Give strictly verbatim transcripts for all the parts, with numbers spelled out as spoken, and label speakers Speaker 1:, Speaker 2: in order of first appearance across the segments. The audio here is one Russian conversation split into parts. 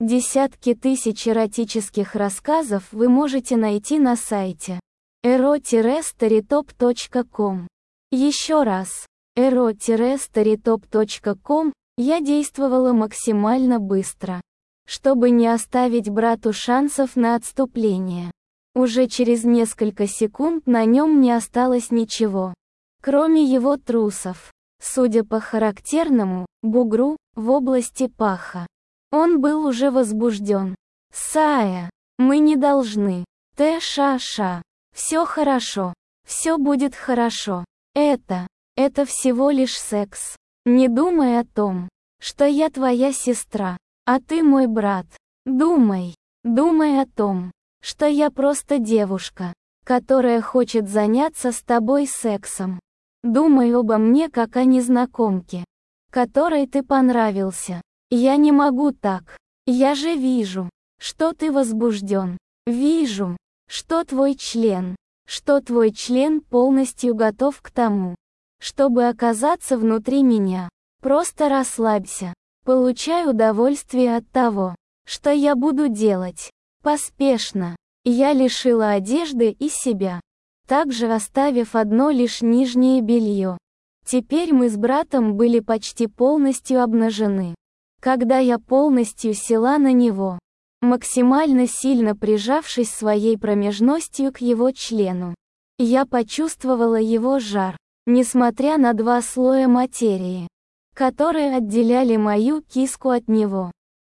Speaker 1: Десятки тысяч эротических рассказов вы можете найти на сайте эро старитоп точка ком. Еще раз, эро старитоп точка ком. Я действовала максимально быстро, чтобы не оставить брату шансов на отступление. Уже через несколько секунд на нем не осталось ничего, кроме его трусов, судя по характерному бугру в области паха. Он был уже возбужден. «Сая, мы не должны. Тэ-ша-ша. Все хорошо. Все будет хорошо. Это, это всего лишь секс. Не думай о том, что я твоя сестра, а ты мой брат. Думай, думай о том, что я просто девушка, которая хочет заняться с тобой сексом. Думай обо мне как о незнакомке, которой ты понравился. Я не могу так. Я же вижу, что ты возбужден. Вижу, что твой член, что твой член полностью готов к тому, чтобы оказаться внутри меня. Просто расслабься. Получай удовольствие от того, что я буду делать. Поспешно. Я лишила одежды и себя, также оставив одно лишь нижнее белье. Теперь мы с братом были почти полностью обнажены. Когда я полностью села на него, максимально сильно прижавшись своей промежностью к его члену, я почувствовала его жар, несмотря на два слоя материи, которые отделяли мою киску от него.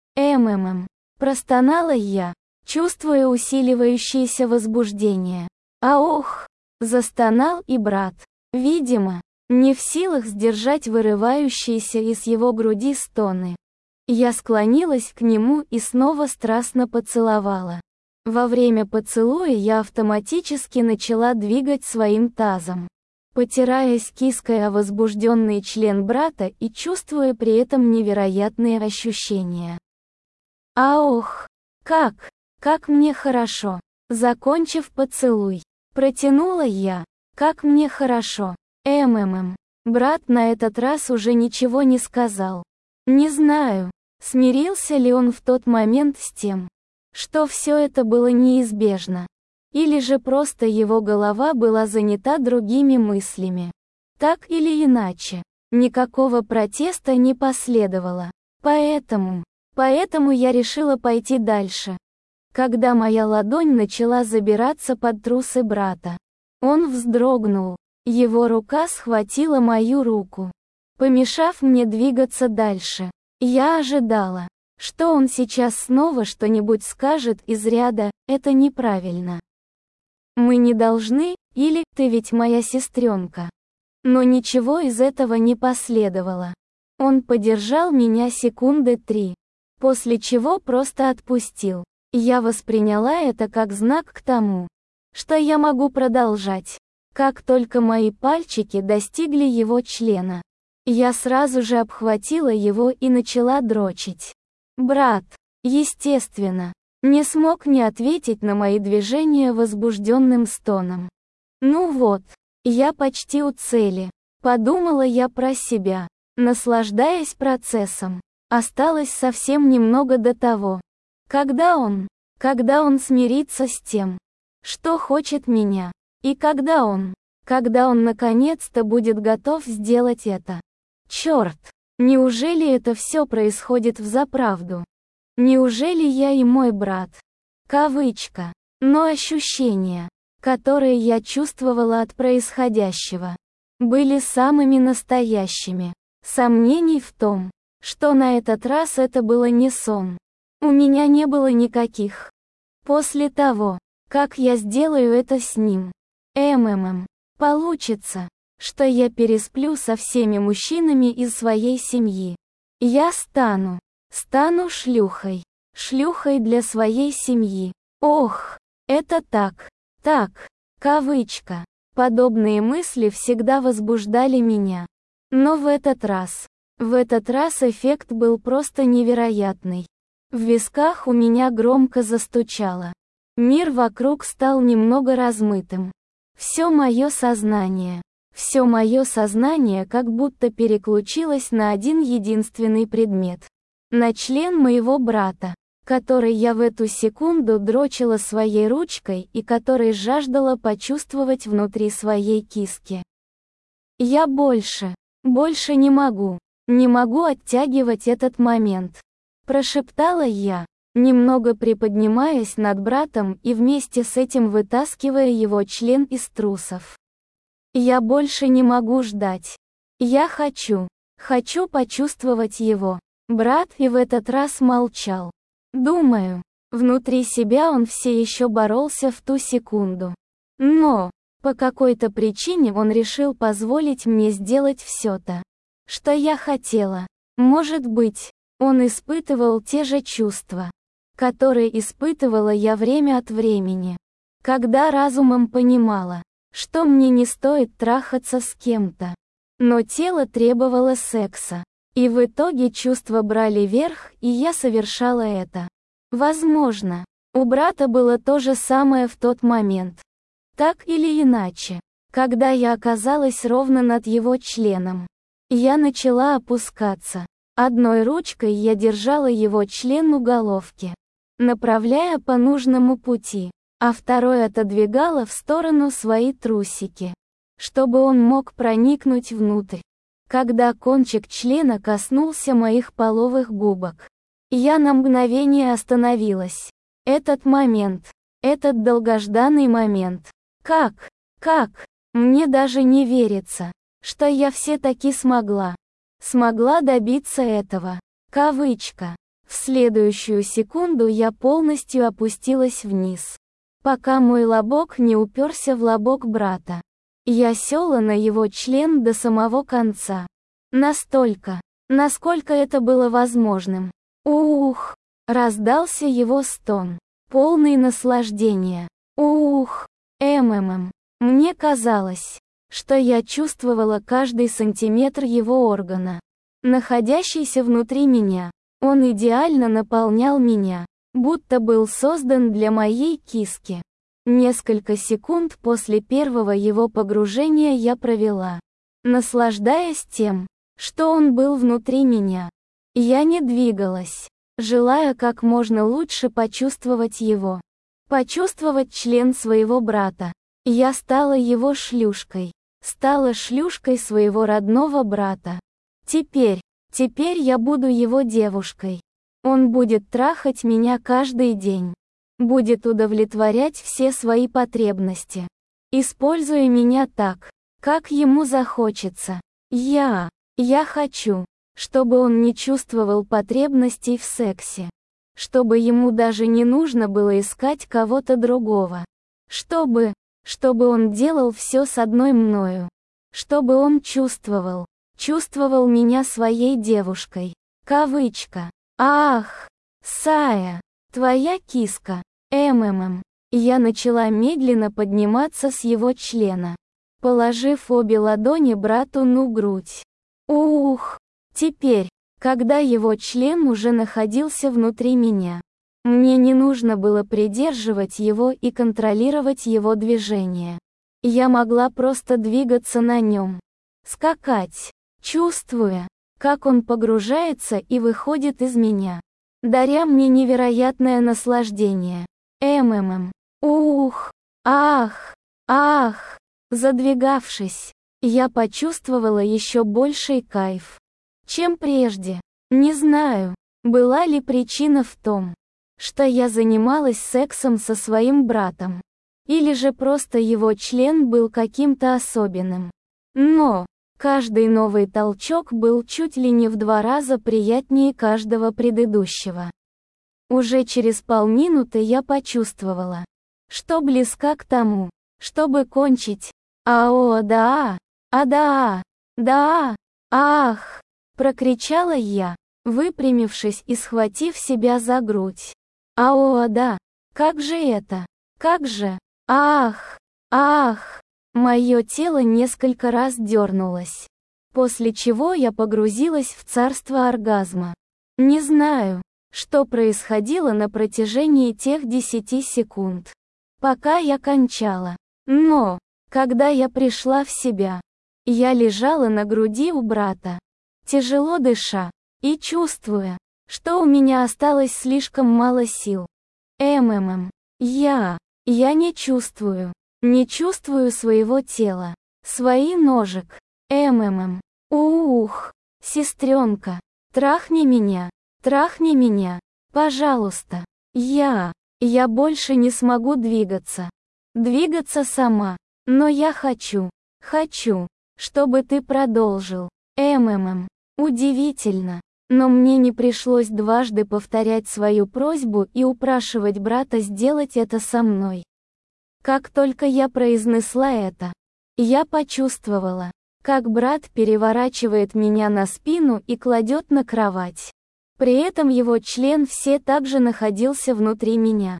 Speaker 1: «Ммм», простонала я, чувствуя усиливающееся возбуждение. «А ох!» – застонал и брат, видимо, не в силах сдержать вырывающиеся из его груди стоны. Я склонилась к нему и снова страстно поцеловала. Во время поцелуя я автоматически начала двигать своим тазом, потираясь киской о возбужденный член брата и чувствуя при этом невероятные ощущения. «А ох, как, как мне хорошо!» Закончив поцелуй, протянула я. «Как мне хорошо!» «Ммм». Брат на этот раз уже ничего не сказал. Не знаю, смирился ли он в тот момент с тем, что все это было неизбежно, или же просто его голова была занята другими мыслями. Так или иначе, никакого протеста не последовало. Поэтому, поэтому я решила пойти дальше. Когда моя ладонь начала забираться под трусы брата, он вздрогнул, его рука схватила мою руку, помешав мне двигаться дальше. Я ожидала, что он сейчас снова что-нибудь скажет из ряда «это неправильно». «Мы не должны» или «ты ведь моя сестренка». Но ничего из этого не последовало. Он подержал меня секунды три, после чего просто отпустил. Я восприняла это как знак к тому, что я могу продолжать. Как только мои пальчики достигли его члена, я сразу же обхватила его и начала дрочить. Брат, естественно, не смог не ответить на мои движения возбужденным стоном. Ну вот, я почти у цели, подумала я про себя, наслаждаясь процессом. Осталось совсем немного до того, когда он, когда он смирится с тем, что хочет меня, и когда он, когда он наконец-то будет готов сделать это. Черт, неужели это все происходит взаправду? Неужели я и мой брат? Кавычка. Но ощущения, которые я чувствовала от происходящего, были самыми настоящими. Сомнений в том, что на этот раз это было не сон, у меня не было никаких. После того, как я сделаю это с ним, ммм, получится, что я пересплю со всеми мужчинами из своей семьи. Я стану, стану шлюхой, шлюхой для своей семьи. Ох, это так, так, кавычка. Подобные мысли всегда возбуждали меня. Но в этот раз, в этот раз эффект был просто невероятный. В висках у меня громко застучало. Мир вокруг стал немного размытым. Все мое сознание, все мое сознание как будто переключилось на один единственный предмет. На член моего брата. который я в эту секунду дрочила своей ручкой и который жаждала почувствовать внутри своей киски. Я больше, больше не могу, не могу оттягивать этот момент, прошептала я, немного приподнимаясь над братом и вместе с этим вытаскивая его член из трусов. Я больше не могу ждать. Я хочу, хочу почувствовать его. Брат и в этот раз молчал. Думаю, внутри себя он все еще боролся в ту секунду. Но, по какой-то причине он решил позволить мне сделать все то, что я хотела. Может быть, он испытывал те же чувства, которые испытывала я время от времени, когда разумом понимала, что мне не стоит трахаться с кем-то. Но тело требовало секса. И в итоге чувства брали верх, и я совершала это. Возможно, у брата было то же самое в тот момент. Так или иначе, когда я оказалась ровно над его членом, я начала опускаться. Одной ручкой я держала его член у головки, направляя по нужному пути, а второй отодвигала в сторону свои трусики, чтобы он мог проникнуть внутрь. Когда кончик члена коснулся моих половых губок, я на мгновение остановилась. Этот момент, этот долгожданный момент. Как, как, мне даже не верится, что я все-таки смогла. Смогла добиться этого. Кавычка. В следующую секунду я полностью опустилась вниз, пока мой лобок не уперся в лобок брата. Я села на его член до самого конца. Настолько, насколько это было возможным. Ух! Раздался его стон, полный наслаждения. Ух! МММ. Мне казалось, что я чувствовала каждый сантиметр его органа, находящийся внутри меня. Он идеально наполнял меня, будто был создан для моей киски. Несколько секунд после первого его погружения я провела, наслаждаясь тем, что он был внутри меня. Я не двигалась, желая как можно лучше почувствовать его. Почувствовать член своего брата. Я стала его шлюшкой. Стала шлюшкой своего родного брата. Теперь, теперь я буду его девушкой. Он будет трахать меня каждый день. Будет удовлетворять все свои потребности, используя меня так, как ему захочется. Я, я хочу, чтобы он не чувствовал потребностей в сексе, чтобы ему даже не нужно было искать кого-то другого, чтобы, чтобы он делал все с одной мною, чтобы он чувствовал, чувствовал меня своей девушкой. Кавычка. Ах, Сая. Твоя киска, МММ. Я начала медленно подниматься с его члена, положив обе ладони брату на грудь. Ух! Теперь, когда его член уже находился внутри меня, мне не нужно было придерживать его и контролировать его движение. Я могла просто двигаться на нем, скакать, чувствуя, как он погружается и выходит из меня, даря мне невероятное наслаждение. МММ. Ух! Ах! Ах! Задвигавшись, я почувствовала еще больший кайф, чем прежде. Не знаю, была ли причина в том, что я занималась сексом со своим братом, или же просто его член был каким-то особенным. Но каждый новый толчок был чуть ли не в два раза приятнее каждого предыдущего. Уже через полминуты я почувствовала, что близка к тому, чтобы кончить. «Ао, да, а да, да, ах!» — прокричала я, выпрямившись и схватив себя за грудь. «Ао, да, как же это? Как же? Ах! Ах!» Мое тело несколько раз дернулось, после чего я погрузилась в царство оргазма. Не знаю, что происходило на протяжении тех десяти секунд, пока я кончала. Но, когда я пришла в себя, я лежала на груди у брата, тяжело дыша, и чувствуя, что у меня осталось слишком мало сил. МММ. Я. Я не чувствую. Не чувствую своего тела. Свои ножек. МММ. Ух. Сестренка. Трахни меня. Трахни меня. Пожалуйста. Я. Я больше не смогу двигаться. Двигаться сама. Но я хочу. Хочу. Чтобы ты продолжил. МММ. Удивительно. Но мне не пришлось дважды повторять свою просьбу и упрашивать брата сделать это со мной. Как только я произнесла это, я почувствовала, как брат переворачивает меня на спину и кладет на кровать. При этом его член все также находился внутри меня.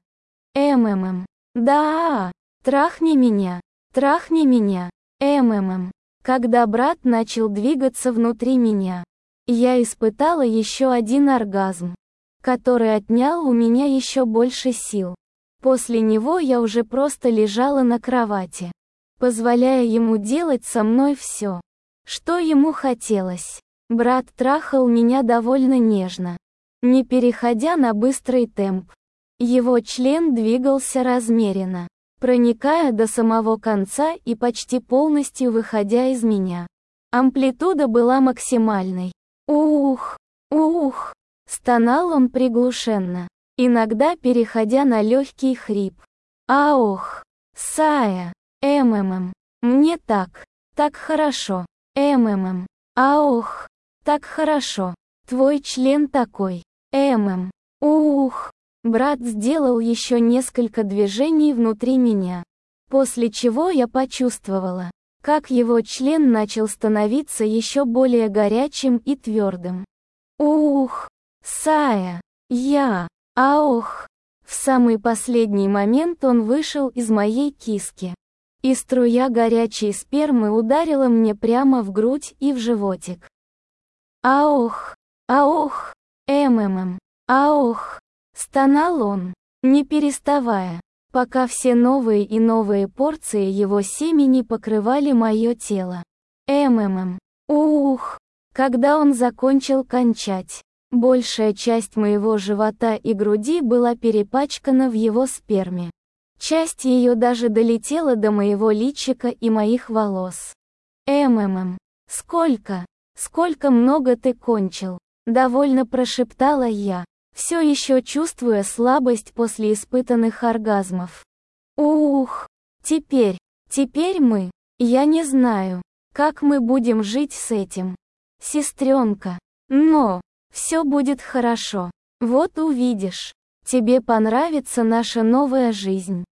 Speaker 1: МММ. Да, трахни меня, трахни меня. МММ. Когда брат начал двигаться внутри меня, я испытала еще один оргазм, который отнял у меня еще больше сил. После него я уже просто лежала на кровати, позволяя ему делать со мной все, что ему хотелось. Брат трахал меня довольно нежно, не переходя на быстрый темп. Его член двигался размеренно, проникая до самого конца и почти полностью выходя из меня. Амплитуда была максимальной. Ух, ух, стонал он приглушенно, иногда переходя на легкий хрип. Аох, Сая, МММ, мне так, так хорошо, МММ, аох, так хорошо, твой член такой, ММ, ух. Брат сделал еще несколько движений внутри меня, после чего я почувствовала, как его член начал становиться еще более горячим и твердым. Ух, Сая, я, аох. В самый последний момент он вышел из моей киски, и струя горячей спермы ударила мне прямо в грудь и в животик. Аох, аох, МММ, аох. Стонал он, не переставая, пока все новые и новые порции его семени покрывали мое тело. МММ. Ух. Когда он закончил кончать, большая часть моего живота и груди была перепачкана в его сперме. Часть ее даже долетела до моего личика и моих волос. МММ. Сколько, сколько много ты кончил, довольно прошептала я, все еще чувствуя слабость после испытанных оргазмов. Ух, теперь, теперь мы, я не знаю, как мы будем жить с этим, сестренка, но, все будет хорошо, вот увидишь, тебе понравится наша новая жизнь.